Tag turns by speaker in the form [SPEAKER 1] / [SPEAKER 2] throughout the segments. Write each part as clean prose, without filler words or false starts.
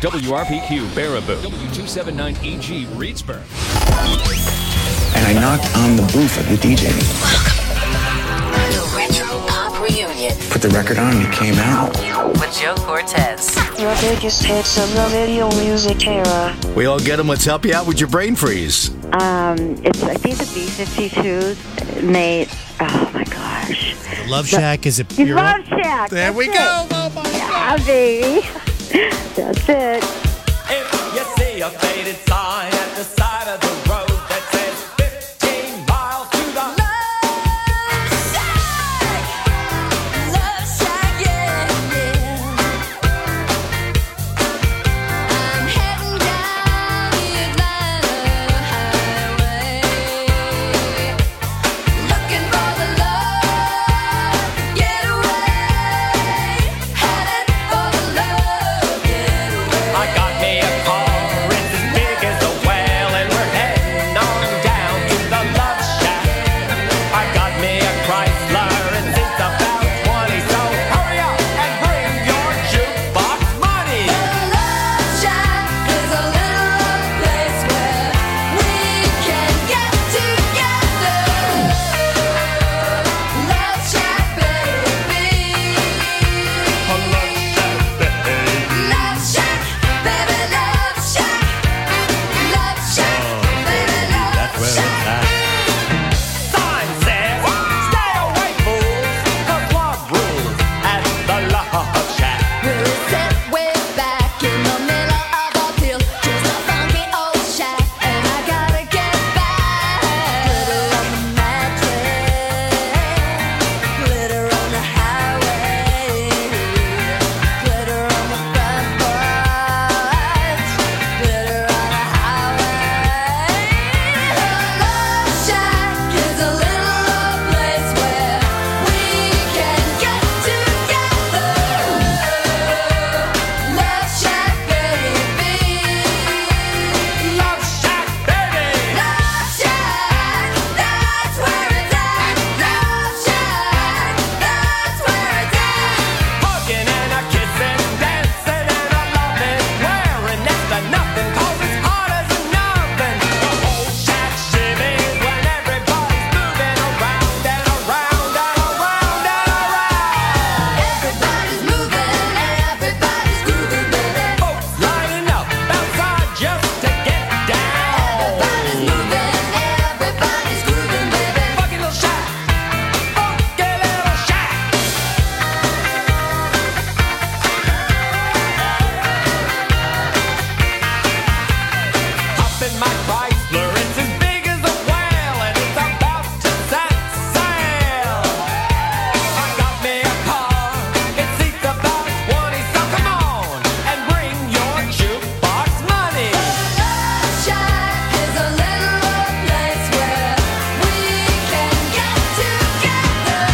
[SPEAKER 1] WRPQ Baraboo, W279EG Reedsburg.
[SPEAKER 2] And I knocked on the booth of the DJ.
[SPEAKER 3] Welcome to Retro Pop Reunion.
[SPEAKER 2] Put the record on and it came out.
[SPEAKER 3] With Joe Cortez.
[SPEAKER 4] The biggest hits of the video music era.
[SPEAKER 5] We all get them. Let's help you out with your brain freeze.
[SPEAKER 6] I think the B-52s, and they, oh my gosh.
[SPEAKER 7] Love Shack is a
[SPEAKER 6] It's Love Shack.
[SPEAKER 7] There we go. Oh my
[SPEAKER 6] God. Yeah, baby. That's it.
[SPEAKER 8] If you see a faded sign at the side of the road that says 15 miles to the
[SPEAKER 9] Love Shack, yeah, yeah. I'm heading down the Atlanta highway, looking for the love getaway, headed for the love getaway.
[SPEAKER 8] I got me a car, it's as big as a well, and we're heading on down to the Love Shack. I got me a Chrysler, and it's about 20, so hurry up and bring your jukebox money.
[SPEAKER 9] Love Shack is a little rough place where we can get together. Love Shack, baby. Love Shack, baby, Love Shack. Love Shack, baby, Love Shack.
[SPEAKER 8] Sign says, stay away, fools, 'cause love rules at the Love Shack.
[SPEAKER 9] We're set way back in the middle of our field, just a funky old shack, and I gotta get back. Glitter on the mattress, glitter on the highway, glitter on the front porch, glitter on the highway. The Love Shack is a little old place where we can get together. Love Shack, baby.
[SPEAKER 8] Love Shack, baby.
[SPEAKER 9] Love Shack, that's where it's at. Love Shack, that's where it's at.
[SPEAKER 8] Hugging and a kissing, dancing and a loving, wearing next to nothing 'cause it's hot as a nothing. The whole shack shimmies when everybody's moving around and around and around and around.
[SPEAKER 9] Everybody's moving, everybody's grooving, baby.
[SPEAKER 8] Folks lining up outside just to get down.
[SPEAKER 9] Everybody's moving, everybody's grooving, baby.
[SPEAKER 8] Funky little shack, funky little shack. Hop in my Chrysler, it's as big as a whale, and it's about to set sail. I got me a car, it seats about 20, so come on and bring your jukebox money.
[SPEAKER 9] Love Shack is a little old place where we can get together.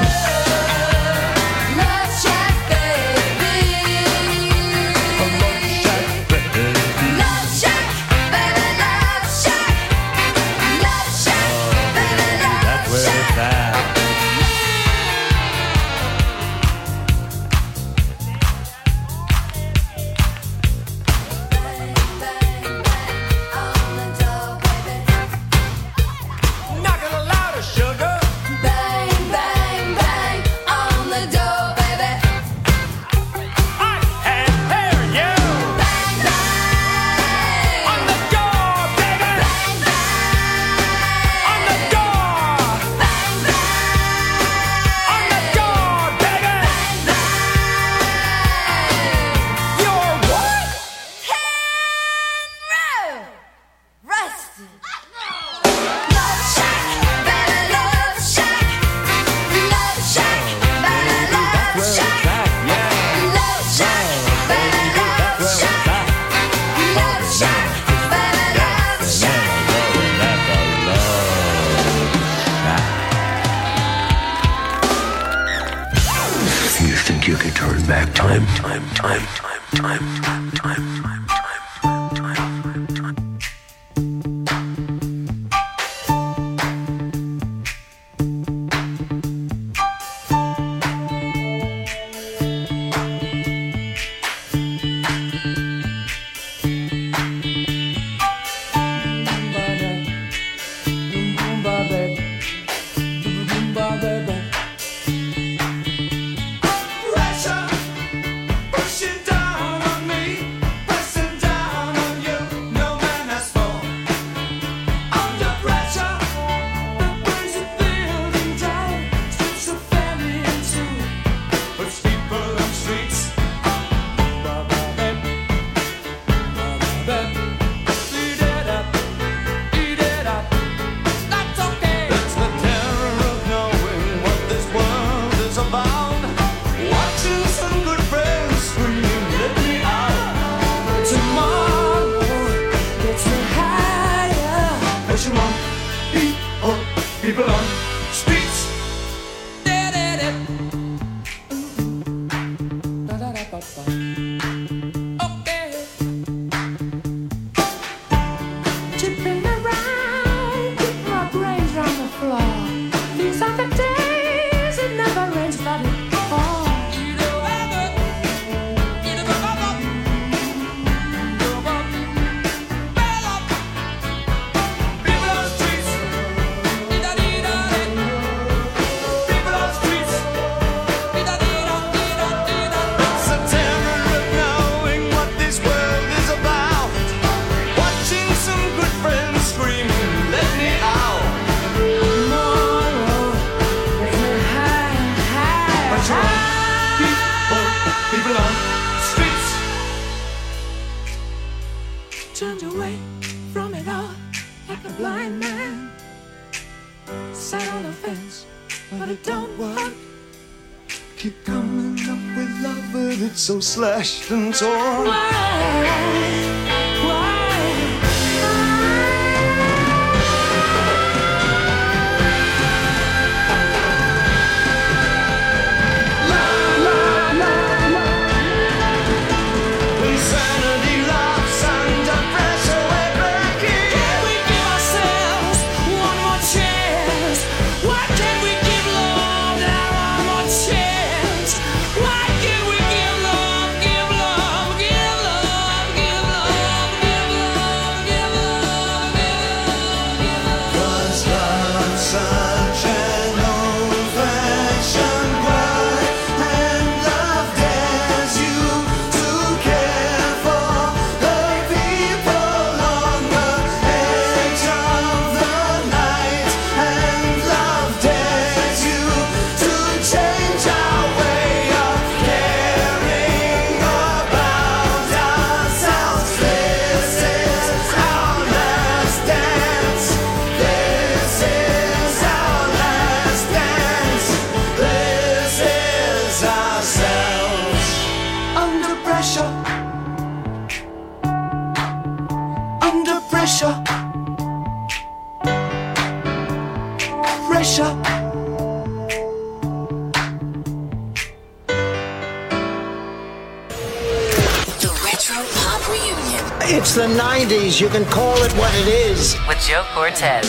[SPEAKER 9] Love Shack, baby. Love Shack, baby, Love Shack. Love Shack, baby, Love Shack. Bang, bang, bang on the door, baby.
[SPEAKER 8] Knock it louder, sugar.
[SPEAKER 9] Bang, bang, bang on the door, baby.
[SPEAKER 8] I can hear you.
[SPEAKER 9] Bang, bang
[SPEAKER 8] On the door, baby.
[SPEAKER 9] bang, bang
[SPEAKER 8] On the door.
[SPEAKER 9] bang, bang
[SPEAKER 8] On the door, baby. You're what?
[SPEAKER 9] Rusted. Love Shack, baby, Love Shack. Love Shack, baby, Love Shack. Love Shack, baby, Love Shack. Love Shack, baby, Love Shack.
[SPEAKER 2] You think you could turn back time?
[SPEAKER 8] turned away from it all like a blind man. Sat on the fence, but it don't work.
[SPEAKER 10] Keep coming up with love, but it's so slashed and torn.
[SPEAKER 8] Insanity laughs under pressure, we're breaking. Can we give ourselves one more chance? Why can't we give love that one more chance? Why can't we give love, give love, give love, give love, give love, give love, give love? 'Cause love's such an old-fashioned word, and love dares you to care for the people on the edge of the night, and love dares you to change our way of caring about ourselves. This is our last dance. This is our last dance. This is ourselves. Under pressure. Under pressure. Pressure.
[SPEAKER 3] The Retro Pop Reunion
[SPEAKER 11] It's the 90s. You can call it what it is.
[SPEAKER 3] with Joe Cortez.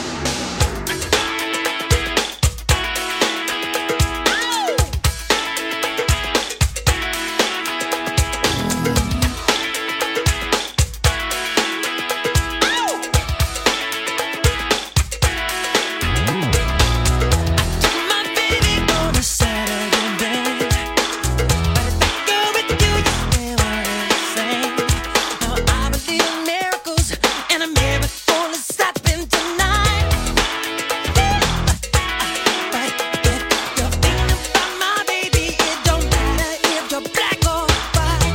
[SPEAKER 8] My baby on a Saturday night. Go with you, you never same. Now I believe in miracles, and a miracle is happening tonight. But if you're thinking about my baby, it don't matter if you're black or white.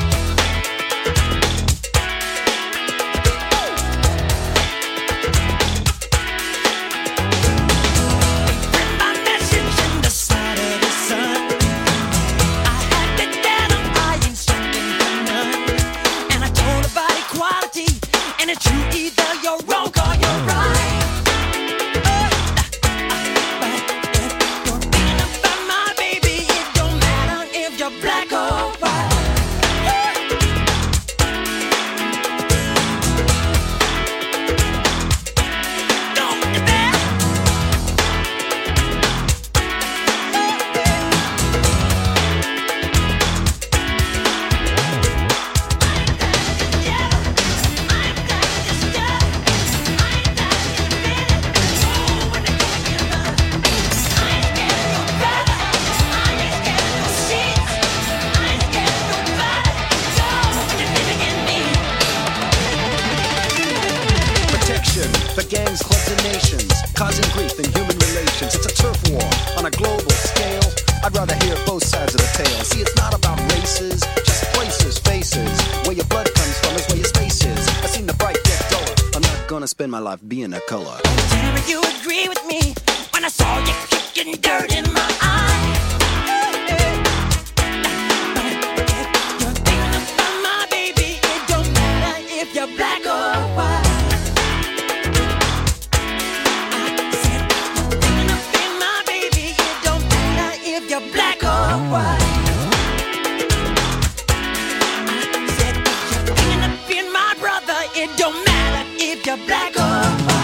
[SPEAKER 8] My message in the side of the sun. I had to tell him I ain't standing for none. And I told about equality, and it's true, either you're wrong or you're right. But if you're thinking about my baby, it don't matter if you're black or white. Don't get there.
[SPEAKER 10] Protection for gangs, clubs, and nations, causing grief in human relations. It's a turf war on a global scale. I'd rather hear both sides of the tale. See, it's not about races, just places, faces. Where your blood comes from is where your space is. I've seen the bright get duller. I'm not gonna spend my life being a color.
[SPEAKER 8] Tell me you agree with me when I saw you kicking dirt in my eye. You're thinking about my baby, it don't matter if you're black or white. I said you're thinking about my baby, it don't matter if you're black or white. I said you're thinking of being my brother, it don't matter if you're black or white.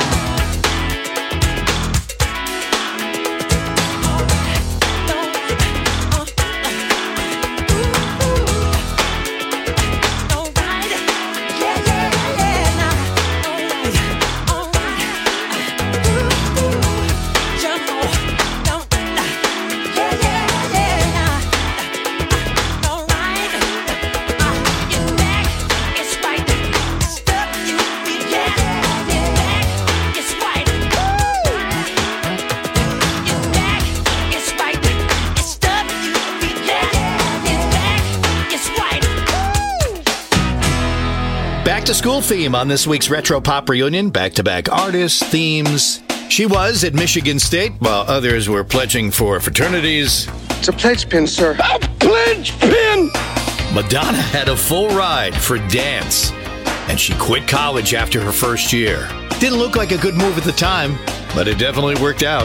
[SPEAKER 8] Yeah.
[SPEAKER 5] back to school theme on this week's Retro Pop Reunion. Back-to-back artists, themes. She was at Michigan State, while others were pledging for fraternities.
[SPEAKER 11] It's a pledge pin, sir. A pledge pin!
[SPEAKER 5] Madonna had a full ride for dance, and she quit college after her first year. Didn't look like a good move at the time, but it definitely worked out.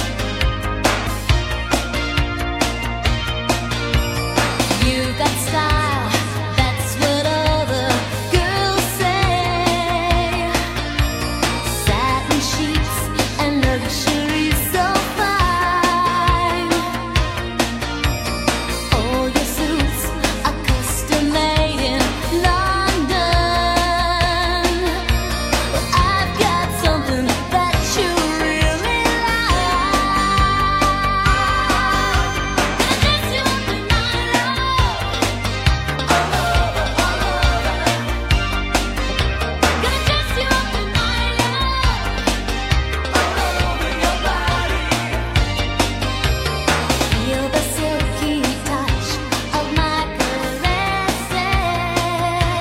[SPEAKER 9] You got style, that's what all the girls say. Satin sheets and luxury so fine. All your suits are custom made in London. Well, I've got something that you really like. Gonna dress you up in my love. Gonna dress you up in my love. All over your body. Feel the silky touch of my caresses.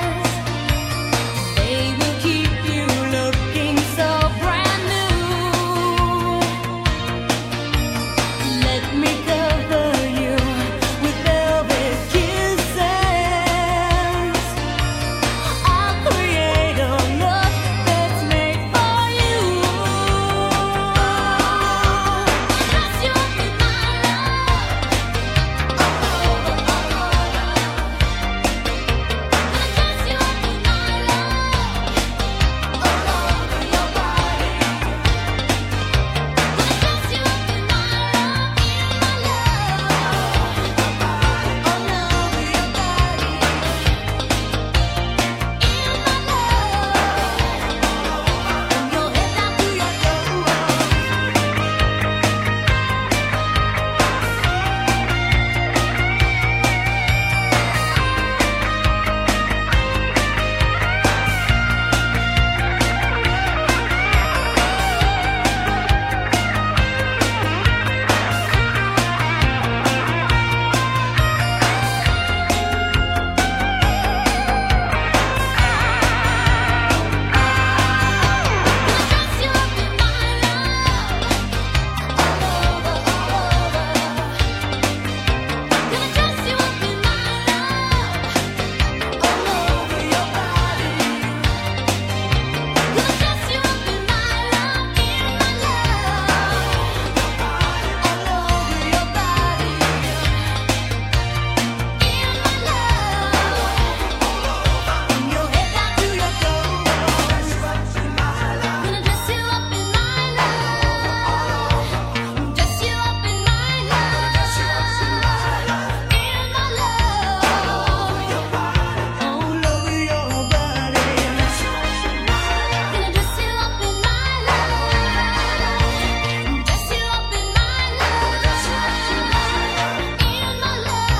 [SPEAKER 9] They will keep you looking so brand new. Let me cover you with velvet kisses. I'll create a look that's made for you. Dress you up in my love. Gonna dress you up in my love. All over your body. Gonna dress you up in my love, in my love. All over your body. In my love. From your head down to your toes. Dress you up in my love. All over, all over. Gonna dress you up in my love. All over your body. Gonna dress you up in my love, in my love. All over your body. In my love. From your head down to your toes. Gonna dress you up in my love. Dress you up in my love. In my love. All over your body. Gonna dress you up in my love. Dress you up in my love. In my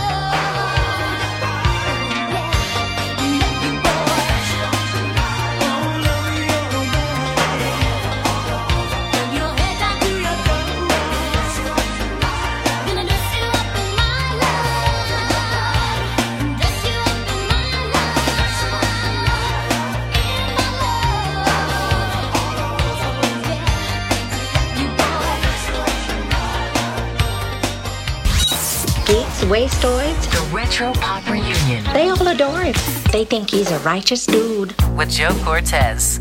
[SPEAKER 12] Geeks, wastoids,
[SPEAKER 3] The Retro Pop Reunion
[SPEAKER 12] they all adore him. They think he's a righteous dude.
[SPEAKER 3] with Joe Cortez.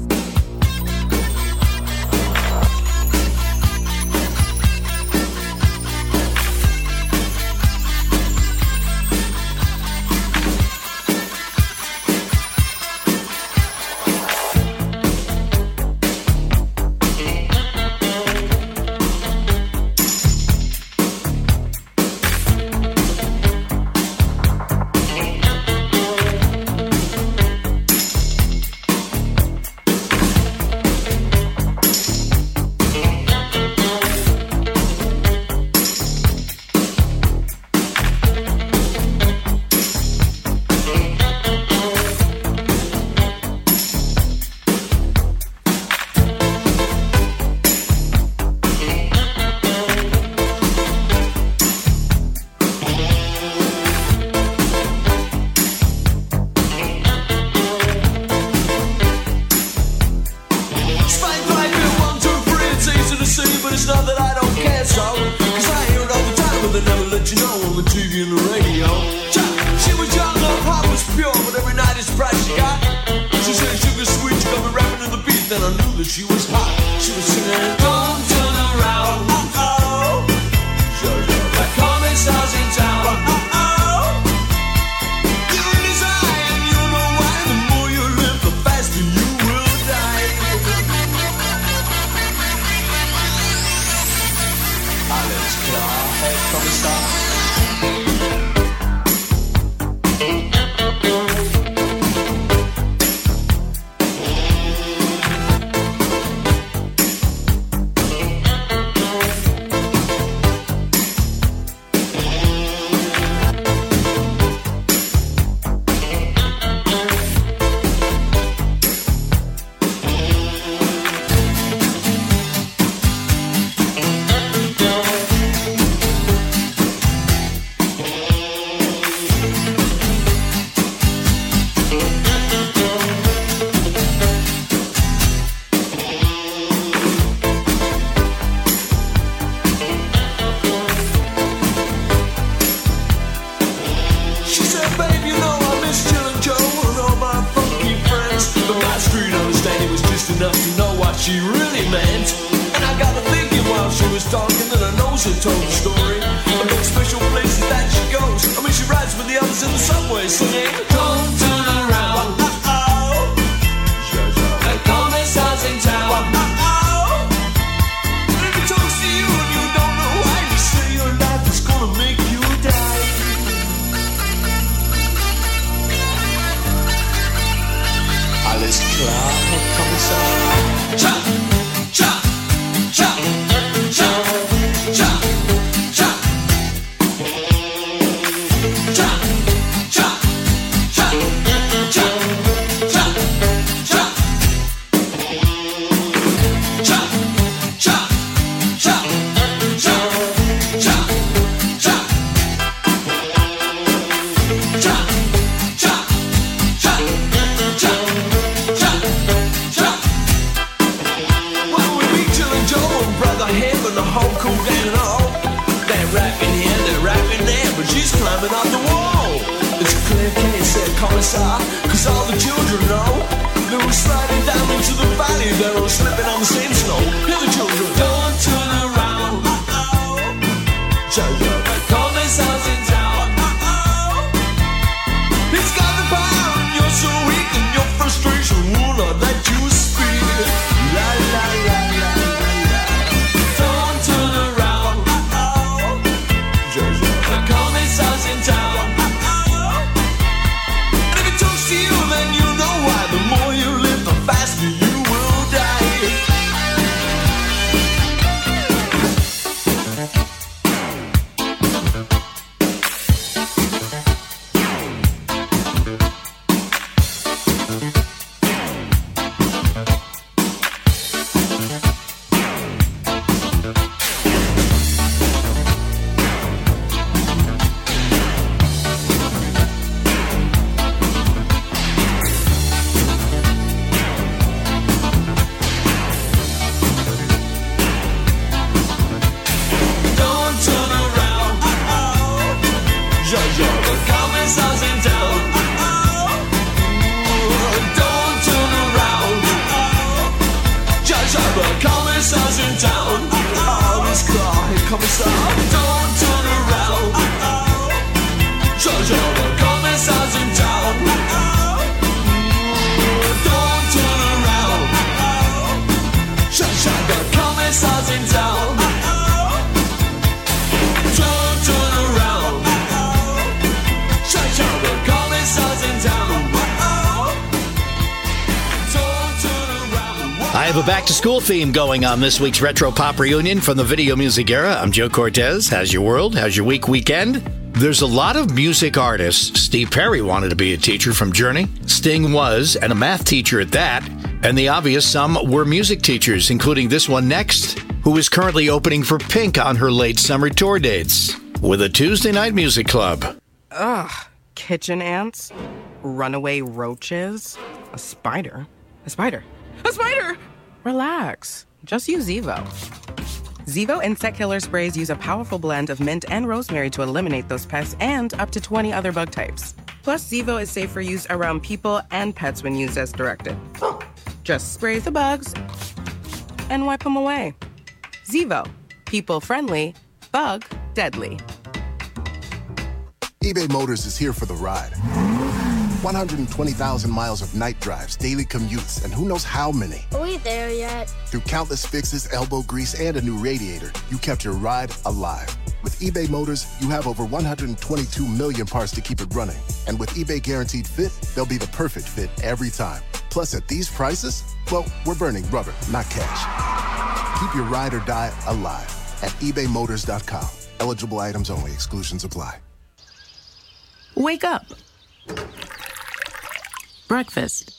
[SPEAKER 8] TV and the radio. She was young, her heart was pure, but every night it's price she got. She said sugar sweet, she got me rapping to the beat, then I knew that she was hot. She was singing, don't turn around, oh-oh. There come stars in town, oh-oh. You're in his eye, and you know why. The more you live, the faster you will die. Alles klar, Herr Kommissar. She really meant, and I got to thinking while she was talking that her nose had told the story of the special places that she goes. I mean, she rides with the others in the subway singing, don't turn around, uh-oh. The commissar's in town, uh-oh. And if he talks to you and you don't know why, you say your life is gonna make you die. Alles klar, Herr Kommissar. Cha, cha, cha, cha, cha, cha, cha, cha, cha, cha, cha, cha, cha, cha, climbing up the wall. It's a clear case, said Commissar, cause all the children know they were sliding down into the valley. They're all slipping on the same snow. Hear the children, don't turn around, uh-oh. The Commissar's in town, uh-oh. He's got the power and you're so weak, and your frustration will not let you speak. La la la la la. Don't turn around, uh-oh. The Commissar's in town, uh-oh. And if he talks to you, then you know why. The more you live, the faster you will die.
[SPEAKER 5] I have a back-to-school theme going on this week's Retro Pop Reunion from the Video Music Era. I'm Joe Cortez. How's your world? How's your weekend? There's a lot of music artists. Steve Perry wanted to be a teacher from Journey. Sting was, and a math teacher at that. And the obvious, some were music teachers, including this one next, who is currently opening for Pink on her late summer tour dates with a Tuesday night music club.
[SPEAKER 13] Ugh, kitchen ants, runaway roaches, a spider. A spider! A spider! Relax. Just use Evo. Zevo insect killer sprays use a powerful blend of mint and rosemary to eliminate those pests and up to 20 other bug types. Plus, Zevo is safe for use around people and pets when used as directed. Just spray the bugs and wipe them away. Zevo, people friendly, bug deadly.
[SPEAKER 14] eBay Motors is here for the ride. 120,000 miles of night drives, daily commutes, and who knows how many.
[SPEAKER 9] Are we there yet?
[SPEAKER 14] Through countless fixes, elbow grease, and a new radiator, you kept your ride alive. With eBay Motors, you have over 122 million parts to keep it running. And with eBay Guaranteed Fit, they'll be the perfect fit every time. Plus, at these prices, well, we're burning rubber, not cash. Keep your ride or die alive at ebaymotors.com. Eligible items only. Exclusions apply.
[SPEAKER 13] Wake up. Breakfast.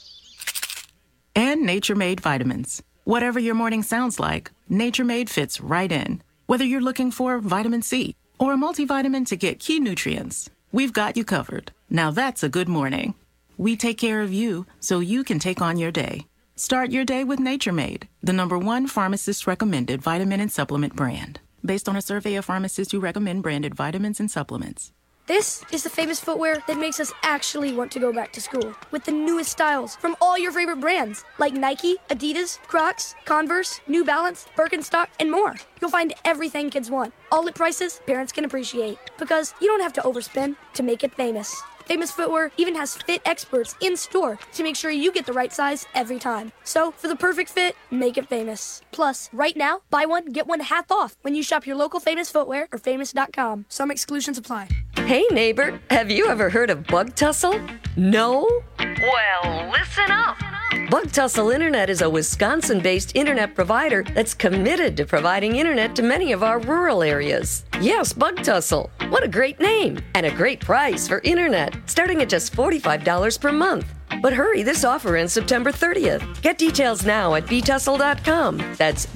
[SPEAKER 13] And Nature Made vitamins. Whatever your morning sounds like, Nature Made fits right in. Whether you're looking for vitamin C or a multivitamin to get key nutrients, we've got you covered. Now that's a good morning. We take care of you so you can take on your day. Start your day with Nature Made, the #1 pharmacist-recommended vitamin and supplement brand. Based on a survey of pharmacists who recommend branded vitamins and supplements.
[SPEAKER 9] This is the famous footwear that makes us actually want to go back to school. With the newest styles from all your favorite brands, like Nike, Adidas, Crocs, Converse, New Balance, Birkenstock, and more. You'll find everything kids want, all at prices parents can appreciate. Because you don't have to overspend to make it famous. Famous Footwear even has fit experts in store to make sure you get the right size every time. So, for the perfect fit, make it famous. Plus, right now, buy one, get one half off when you shop your local Famous Footwear or famous.com. Some exclusions apply.
[SPEAKER 15] Hey neighbor, have you ever heard of Bug Tussle? No? Well, listen up. Bug Tussle Internet is a Wisconsin-based internet provider that's committed to providing internet to many of our rural areas. Yes, Bug Tussle. What a great name and a great price for internet, starting at just $45 per month. But hurry, this offer ends September 30th. Get details now at btussle.com. That's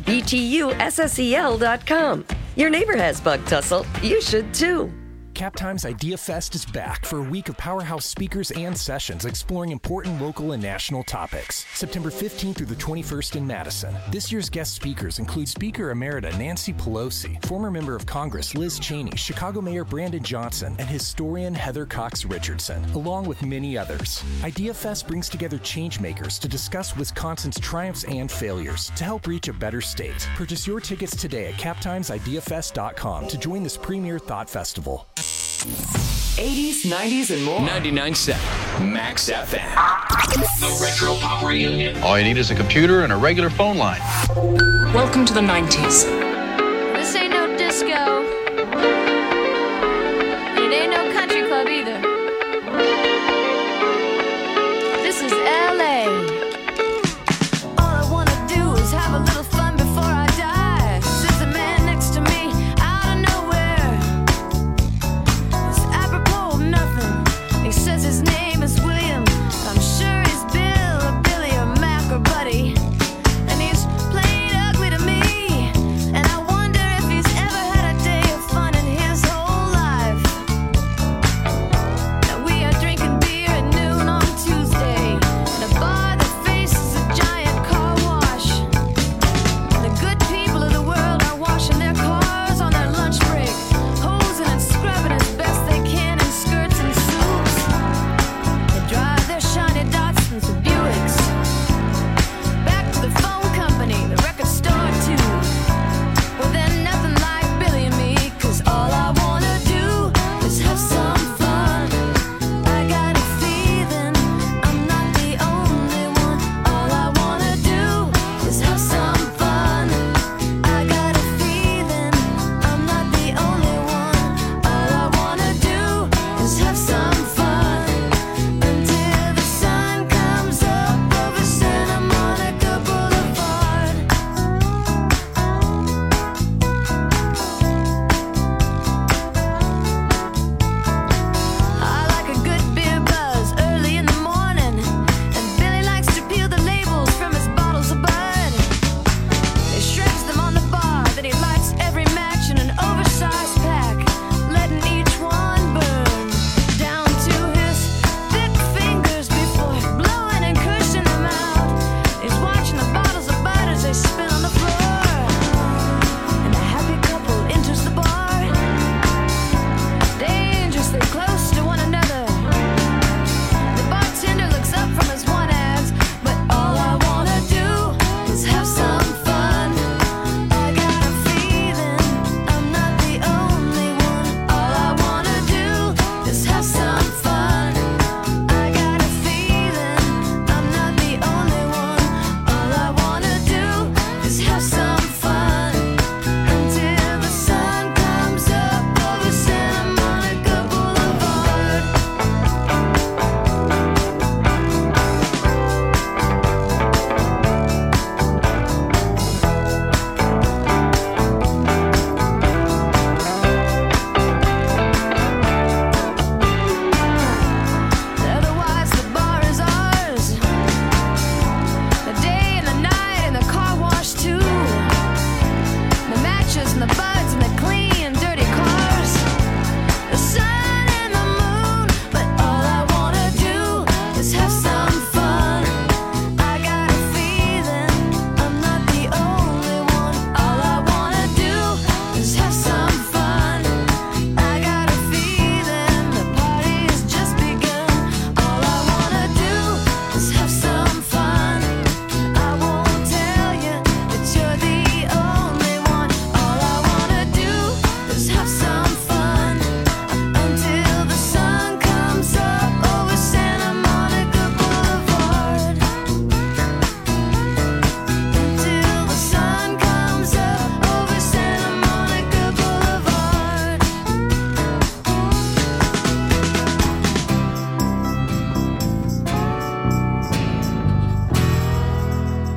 [SPEAKER 15] BTUSSEL.com. Your neighbor has Bug Tussle. You should too.
[SPEAKER 16] CapTime's Idea Fest is back for a week of powerhouse speakers and sessions exploring important local and national topics. September 15th through the 21st in Madison. This year's guest speakers include Speaker Emerita Nancy Pelosi, former member of Congress Liz Cheney, Chicago Mayor Brandon Johnson, and historian Heather Cox Richardson, along with many others. Idea Fest brings together changemakers to discuss Wisconsin's triumphs and failures to help reach a better state. Purchase your tickets today at captimesideafest.com to join this premier thought festival.
[SPEAKER 1] 80s, 90s, and more. 99.7 Max FM. The Retro Pop Reunion.
[SPEAKER 17] All you need is a computer and a regular phone line.
[SPEAKER 3] Welcome to the 90s.
[SPEAKER 9] This ain't no disco. It ain't no country club either. This is LA. All I wanna do is have a little fun before I die. There's a man next to me out of nowhere. It's apropos of nothing. He says his name is William. I'm sure he's Bill or Billy or Mac or Buddy. And he's playing ugly to me.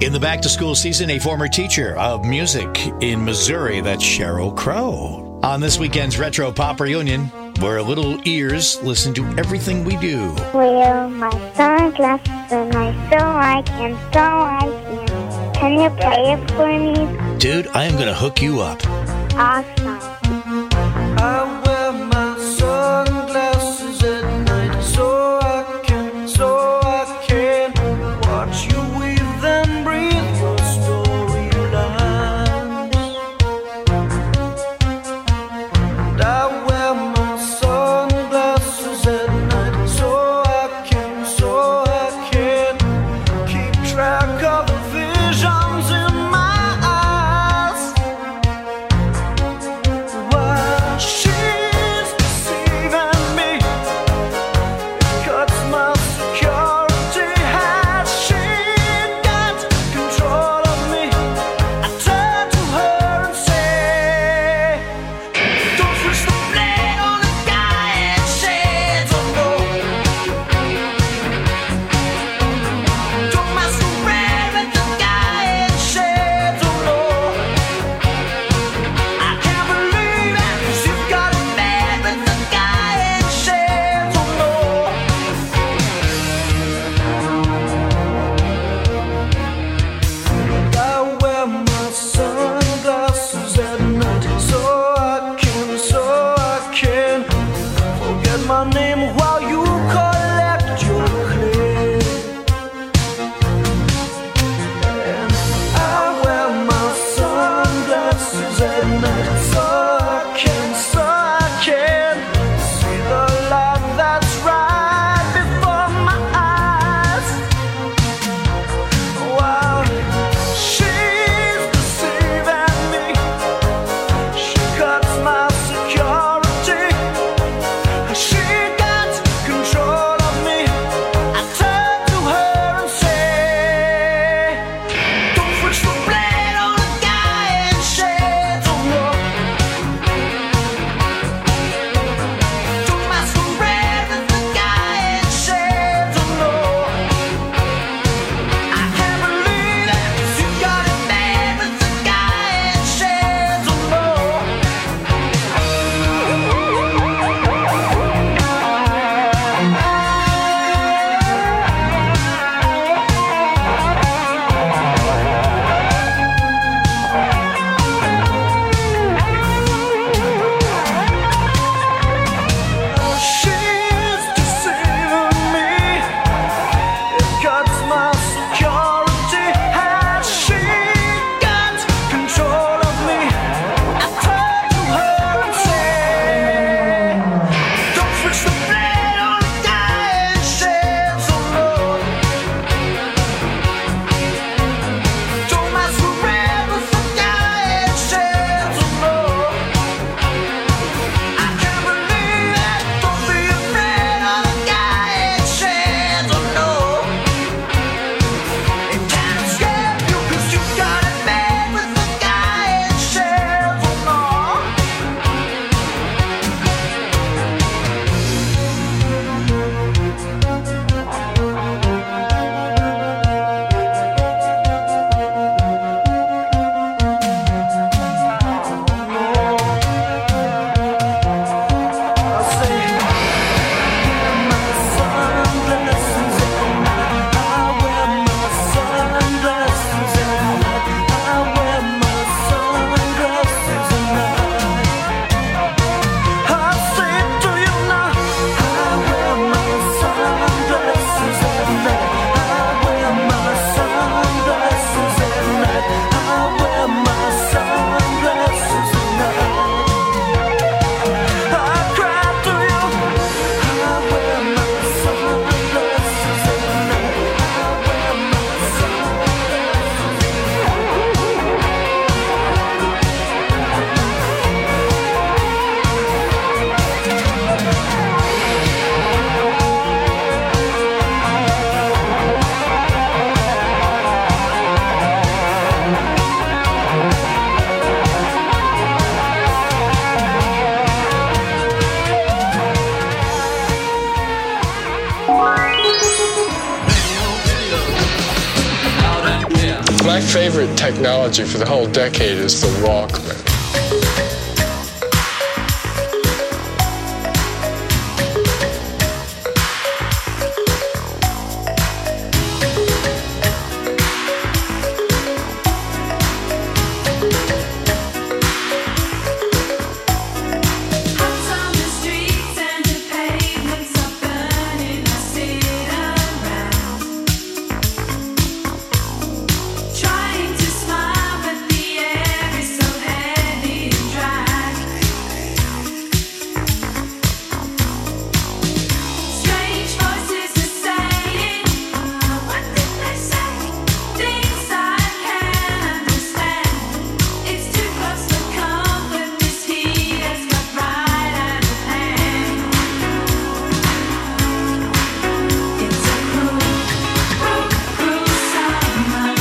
[SPEAKER 5] In the back-to-school season, a former teacher of music in Missouri, that's Sheryl Crow. On this weekend's Retro Pop Reunion, where little ears listen to everything we do.
[SPEAKER 18] Wear my sunglasses and I can. Can you play it for me?
[SPEAKER 5] Dude, I am going to hook you up.
[SPEAKER 18] Awesome.
[SPEAKER 8] I wear my sunglasses at night so I can watch you weave and breathe your storylines. And I wear my sunglasses at night so I can keep track of the visions in my eyes. While she's deceiving me, it cuts my security. Has she got control of me? I turn to her and say, don't switch the blade on a guy in shades of no. Don't masquerade with the guy in shades of no. I can't believe it, 'cause you've got a man with the guy in shades of no. I wear my sunglasses at night so I can forget my name while you collect your clay. And I wear my sunglasses at night so I can see the light that's right before my eyes. While she's deceiving me, she cuts my security. She got control
[SPEAKER 19] My favorite technology for the whole decade is the Walkman.
[SPEAKER 8] Trying to smile, but the air is so heavy and dry. Strange voices are saying, what did they say? Things I can't understand. It's too close for comfort. This heat has got right out of hand. It's a cruel, cruel, cruel summer.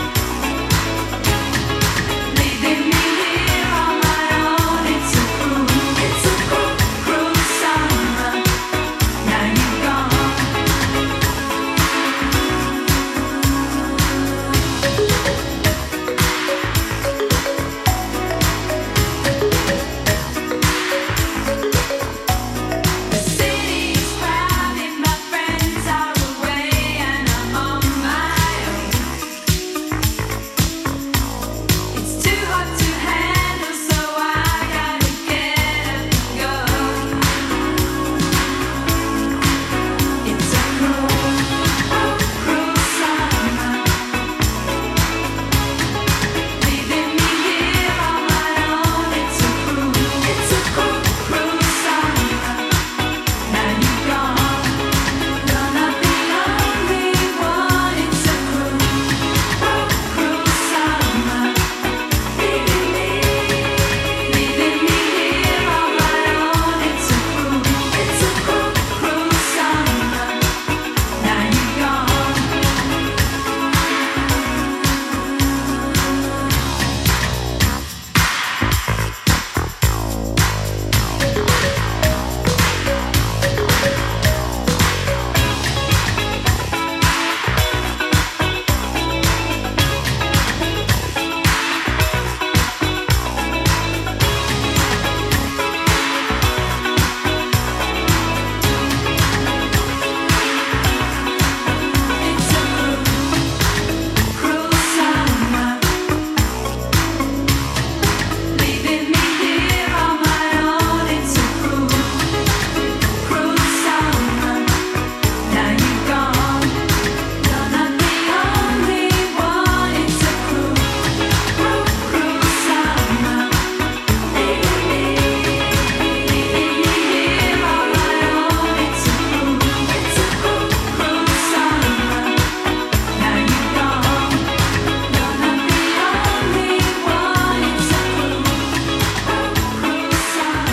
[SPEAKER 8] Leaving me here on my own. It's a cruel, cruel summer. Now you're gone. The city's crowded, my friends are away, and I'm on my own. It's too hot to handle, so I gotta get up and go. It's a cruel, cruel summer. Leaving me here on my own. It's a cruel, cruel summer. Now you're gone. You're not the only one. It's a cruel, cruel summer. Leaving me here on my own. It's a cruel summer. Now you're gone. It's a cruel summer. Leaving me here on my own. It's a cruel summer. Now you're gone. You're not the only one. It's a cruel summer. Leaving me here on my own. It's a cruel summer. Now you're gone. You're not the only one. It's a cruel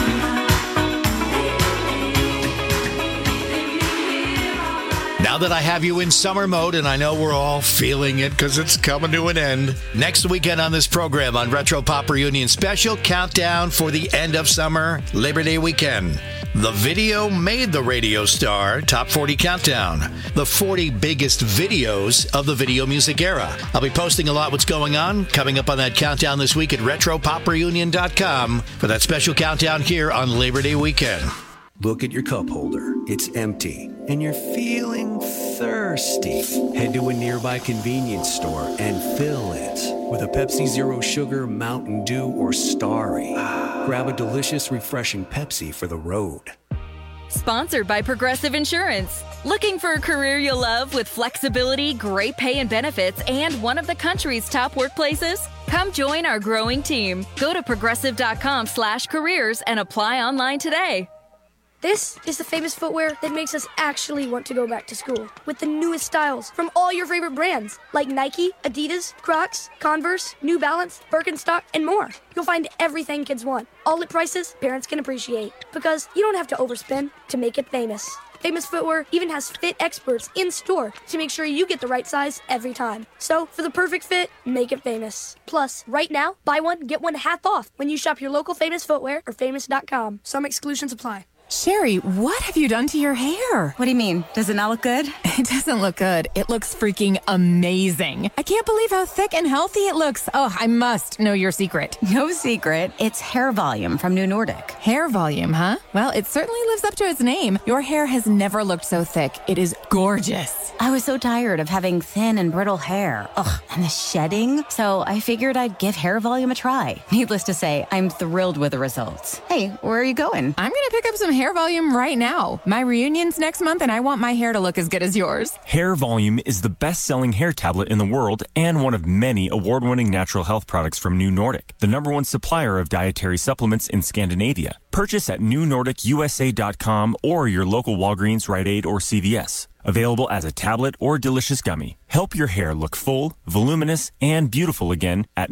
[SPEAKER 5] Now that I have you in summer mode, and I know we're all feeling it because it's coming to an end, next weekend on this program on Retro Pop Reunion Special Countdown for the end of summer, Labor Day weekend. The video made the radio star Top 40 Countdown. The 40 biggest videos of the video music era. I'll be posting a lot what's going on coming up on that countdown this week at RetroPopReunion.com for that special countdown here on Labor Day weekend.
[SPEAKER 20] Look at your cup holder. It's empty, and you're feeling thirsty. Head to a nearby convenience store and fill it with a Pepsi Zero Sugar, Mountain Dew, or Starry. Grab a delicious, refreshing Pepsi for the road.
[SPEAKER 21] Sponsored by Progressive Insurance. Looking for a career you'll love with flexibility, great pay and benefits, and one of the country's top workplaces? Come join our growing team. Go to progressive.com/careers and apply online today.
[SPEAKER 22] This is the famous footwear that makes us actually want to go back to school. With the newest styles from all your favorite brands, like Nike, Adidas, Crocs, Converse, New Balance, Birkenstock, and more. You'll find everything kids want, all at prices parents can appreciate. Because you don't have to overspend to make it famous. Famous Footwear even has fit experts in store to make sure you get the right size every time. So, for the perfect fit, make it famous. Plus, right now, buy one, get one half off when you shop your local Famous Footwear or famous.com. Some exclusions apply.
[SPEAKER 4] Sherry, what have you done to your hair?
[SPEAKER 7] What do you mean? Does it not look good?
[SPEAKER 4] It doesn't look good. It looks freaking amazing. I can't believe how thick and healthy it looks. Oh, I must know your secret.
[SPEAKER 7] No secret. It's hair volume from New Nordic.
[SPEAKER 4] Hair volume, huh? Well, it certainly lives up to its name. Your hair has never looked so thick. It is gorgeous.
[SPEAKER 7] I was so tired of having thin and brittle hair. Ugh, and the shedding. So I figured I'd give hair volume a try. Needless to say, I'm thrilled with the results. Hey, where are you going?
[SPEAKER 4] I'm going to pick up some hair volume right now. My reunion's next month and I want my hair to look as good as yours.
[SPEAKER 23] Hair Volume is the best-selling hair tablet in the world and one of many award-winning natural health products from New Nordic, the #1 supplier of dietary supplements in Scandinavia. Purchase at newnordicusa.com or your local Walgreens, Rite Aid, or CVS. Available as a tablet or delicious gummy. Help your hair look full, voluminous, and beautiful again at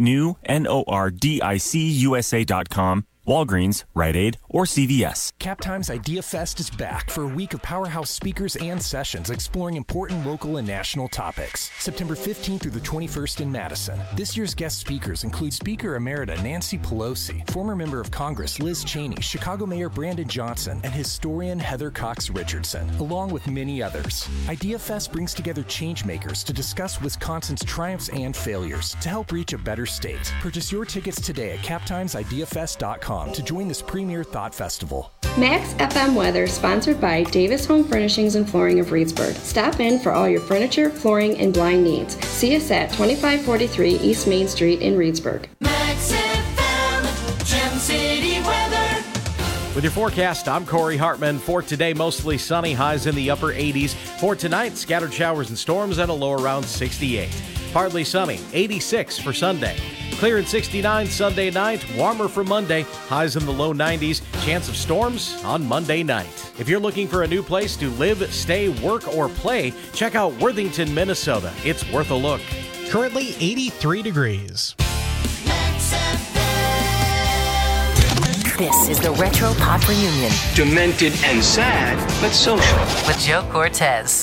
[SPEAKER 23] newnordicusa.com, Walgreens, Rite Aid, or CVS.
[SPEAKER 16] Cap Times Idea Fest is back for a week of powerhouse speakers and sessions exploring important local and national topics. September 15th through the 21st in Madison. This year's guest speakers include Speaker Emerita Nancy Pelosi, former member of Congress Liz Cheney, Chicago Mayor Brandon Johnson, and historian Heather Cox Richardson, along with many others. Idea Fest brings together changemakers to discuss Wisconsin's triumphs and failures to help reach a better state. Purchase your tickets today at captimesideafest.com to join this premier thought festival.
[SPEAKER 24] Max FM weather sponsored by Davis Home Furnishings and Flooring of Reedsburg. Stop in for all your furniture, flooring, and blind needs. See us at 2543 East Main Street in Reedsburg.
[SPEAKER 8] Max FM, Gem City weather.
[SPEAKER 25] With your forecast, I'm Corey Hartman. For today, mostly sunny, highs in the upper 80s. For tonight, scattered showers and storms at a low around 68. Partly sunny, 86 for Sunday. Clear and 69 Sunday night, warmer for Monday, highs in the low 90s, chance of storms on Monday night. If you're looking for a new place to live, stay, work, or play, check out Worthington, Minnesota. It's worth a look.
[SPEAKER 26] Currently 83 degrees.
[SPEAKER 27] This is the Retro Pop Reunion.
[SPEAKER 1] Demented and sad, but social.
[SPEAKER 27] With Joe Cortez.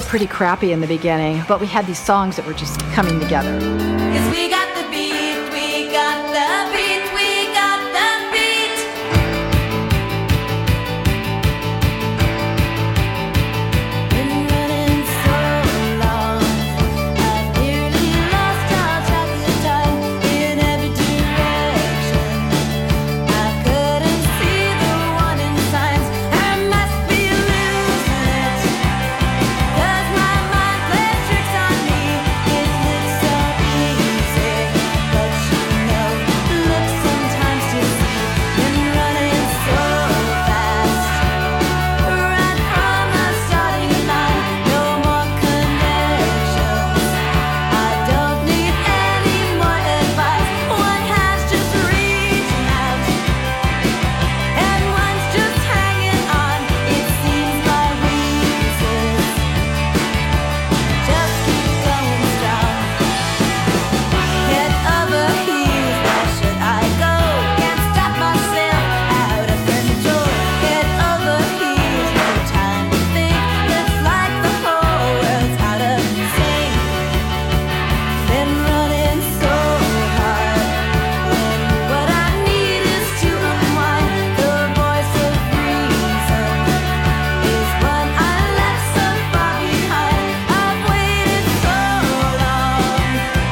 [SPEAKER 2] pretty crappy in the beginning, but we had these songs that were just coming together.
[SPEAKER 9] Cause we got the beat, we got the beat, we got the beat. Been running so long, I've nearly lost all track of time in every direction. I couldn't see the warning signs, I must be losing it. 'Cause my mind plays tricks on me, it looks so easy, but you know, look sometimes to see. Been running so fast, right from the starting line, no more connections. I don't need any more advice, one has just reaching out, and one's just hanging on. It seems my reasons just keep going strong. Head over heels, where should I go? Can't stop myself, out of control. Head over heels, no time to think. Looks like the whole world's out of sync. Been running so hard, when what I need is to unwind. The voice of reason is one I left so far behind. I've waited so long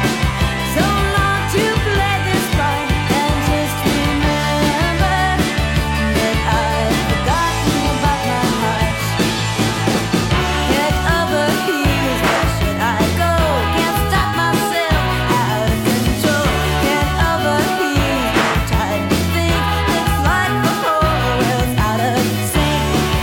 [SPEAKER 9] to play this part and just remember that I've forgotten about my heart. Head over heels, where should I go? Can't stop myself, out of control. Head over heels, no time to think. Looks like the whole world's out of sync.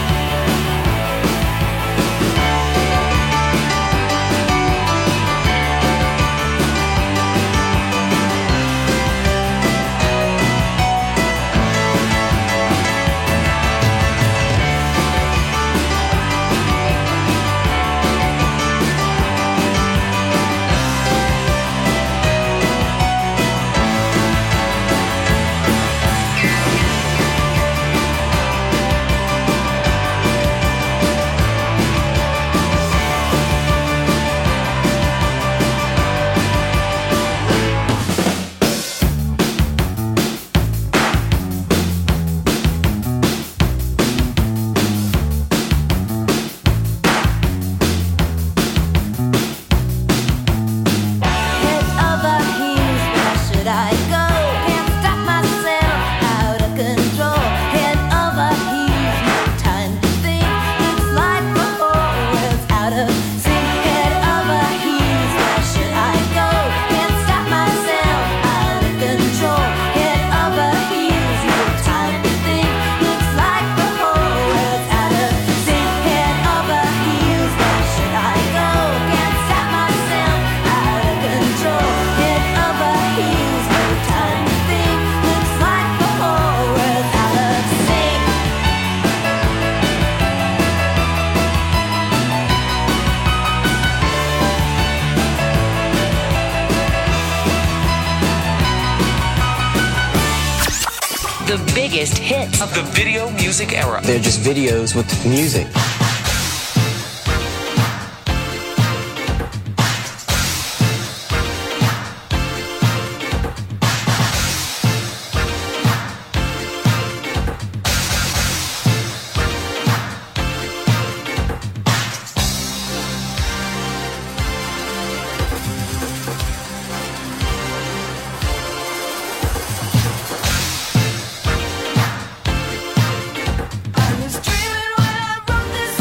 [SPEAKER 9] Head over heels, where should I go? Can't stop myself, out of control. Head over heels, no time to think. Looks like the whole world's out of sync. Head over heels, where should I go? Can't stop myself, out of control. Head over heels, no time to think. Looks like the whole world's out of sync. Head over heels, where should I go? Can't stop myself, out of control. Head over heels, no time to think. Looks like the whole world's out of sync.
[SPEAKER 1] The biggest hits of the video music era.
[SPEAKER 6] They're just videos with music.
[SPEAKER 9] I was dreaming when I wrote this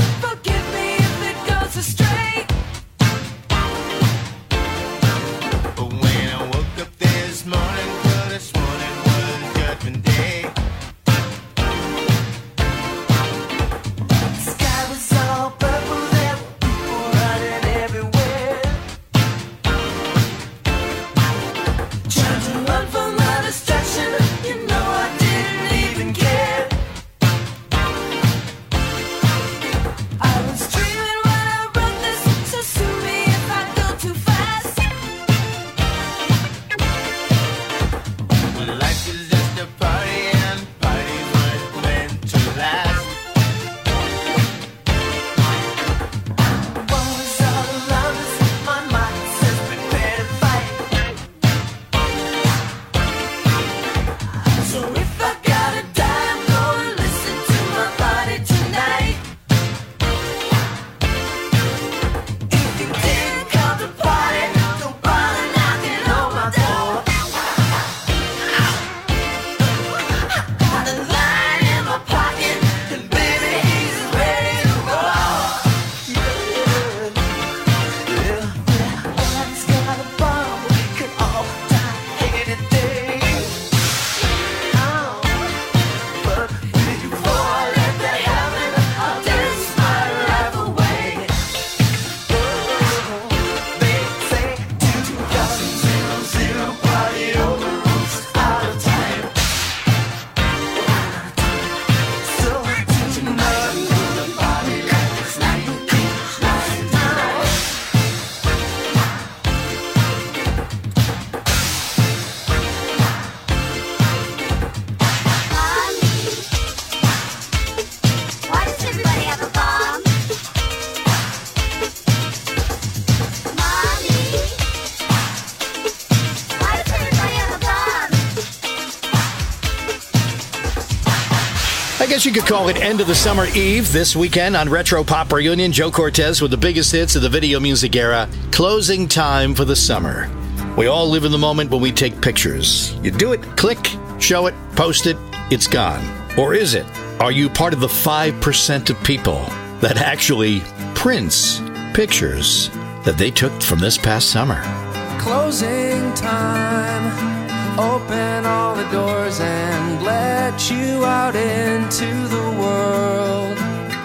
[SPEAKER 5] guess you could call it end of the summer eve this weekend on Retro Pop Reunion. Joe Cortez with the biggest hits of the video music era. Closing time for the summer. We all live in the moment when we take pictures. You do it, click, show it, post it, it's gone. Or is it? Are you part of the 5% of people that actually prints pictures that they took from this past summer?
[SPEAKER 8] Closing time. Open all the doors and let you out into the world.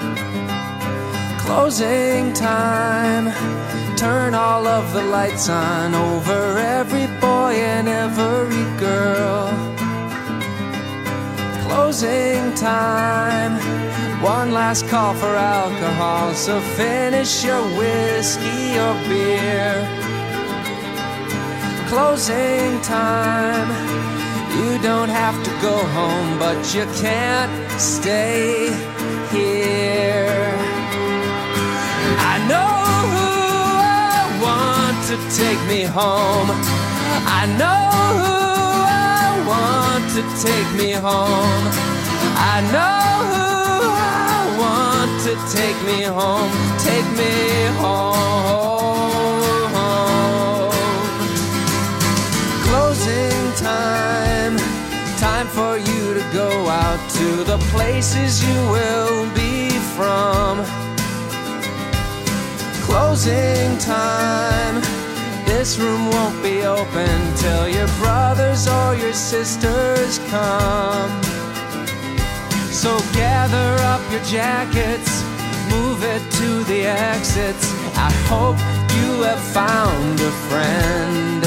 [SPEAKER 8] Closing time. Turn all of the lights on over every boy and every girl. Closing time. One last call for alcohol, so finish your whiskey or beer. Closing time. You don't have to go home, but you can't stay here. I know who I want to take me home. I know who I want to take me home. I know who I want to take me home. Take me home. Closing time. Time for you to go out to the places you will be from. Closing time. This room won't be open till your brothers or your sisters come. So gather up your jackets, move it to the exits. I hope you have found a friend.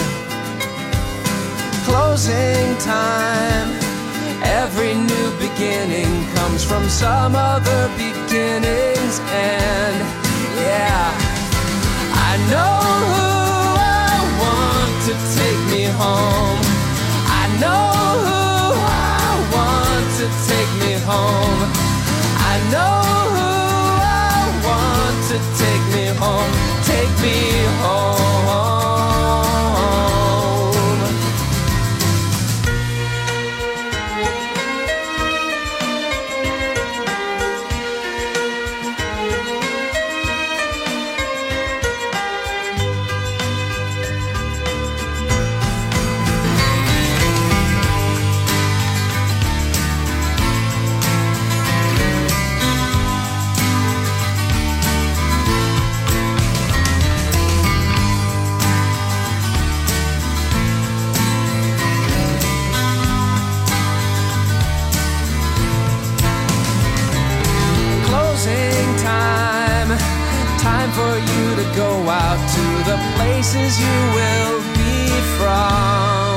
[SPEAKER 8] Closing time. Every new beginning comes from some other beginning's end. Yeah, I know who I want to take me home. I know who I want to take me home. I know who I want to take me home. Take me home. Time for you to go out to the places you will be from.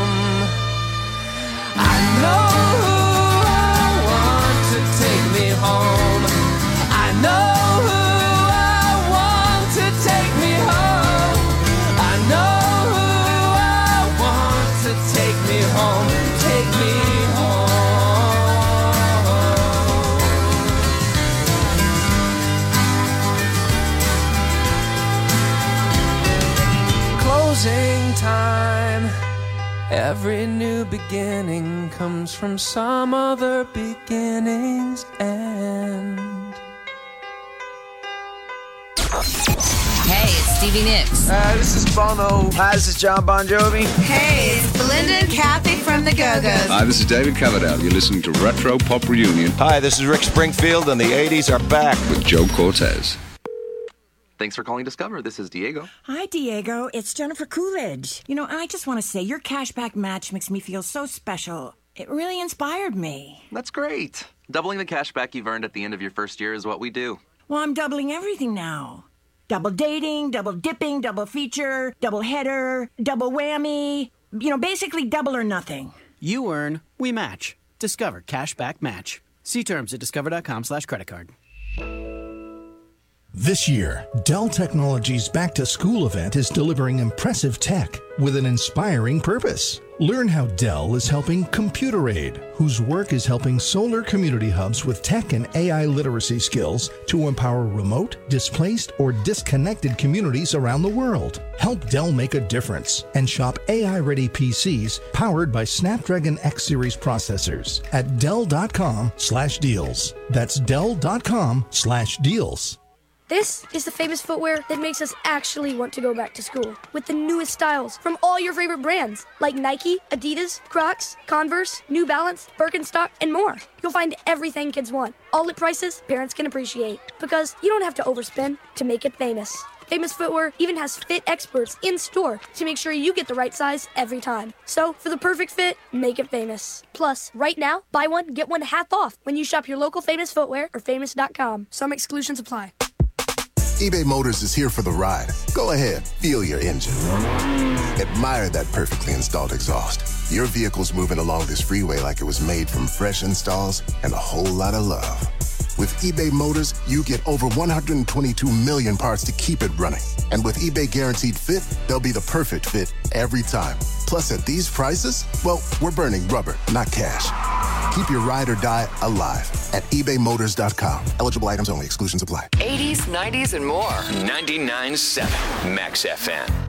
[SPEAKER 8] I know who I want to take me home. I know who I want to take me home. I know who I want to take me home. Take me home. Closing time. Every new beginning comes from some other beginning's end.
[SPEAKER 10] Hey, it's Stevie Nicks.
[SPEAKER 11] This is Bono. Hi, this is John Bon Jovi.
[SPEAKER 10] Hey, it's Belinda and Kathy from the Go-Go's.
[SPEAKER 12] Hi, this is David Coverdale. You're listening to Retro Pop Reunion.
[SPEAKER 13] Hi, this is Rick Springfield, and the 80s are back.
[SPEAKER 12] With Joe Cortez.
[SPEAKER 14] Thanks for calling Discover. This is Diego.
[SPEAKER 15] Hi, Diego. It's Jennifer Coolidge. You know, I just want to say your cashback match makes me feel so special. It really inspired me.
[SPEAKER 14] That's great. Doubling the cashback you've earned at the end of your first year is what we do.
[SPEAKER 15] Well, I'm doubling everything now. Double dating, double dipping, double feature, double header, double whammy. You know, basically double or nothing.
[SPEAKER 17] You earn, we match. Discover Cashback Match. See terms at discover.com/creditcard.
[SPEAKER 3] This year, Dell Technologies Back to School event is delivering impressive tech with an inspiring purpose. Learn how Dell is helping Computer Aid, whose work is helping solar community hubs with tech and AI literacy skills to empower remote, displaced, or disconnected communities around the world. Help Dell make a difference and shop AI-ready PCs powered by Snapdragon X Series processors at Dell.com/deals. That's Dell.com/deals.
[SPEAKER 7] This is the famous footwear that makes us actually want to go back to school. With the newest styles from all your favorite brands like Nike, Adidas, Crocs, Converse, New Balance, Birkenstock, and more. You'll find everything kids want, all at prices parents can appreciate. Because you don't have to overspend to make it famous. Famous Footwear even has fit experts in store to make sure you get the right size every time. So, for the perfect fit, make it famous. Plus, right now, buy one, get one half off when you shop your local Famous Footwear or famous.com. Some exclusions apply.
[SPEAKER 18] eBay Motors is here for the ride. Go ahead, feel your engine. Admire that perfectly installed exhaust. Your vehicle's moving along this freeway like it was made from fresh installs and a whole lot of love. With eBay Motors, you get over 122 million parts to keep it running. And with eBay Guaranteed Fit, they'll be the perfect fit every time. Plus, at these prices, well, we're burning rubber, not cash. Keep your ride or die alive at ebaymotors.com. Eligible items only. Exclusions apply.
[SPEAKER 1] 80s, 90s, and more. 99.7 Max FM.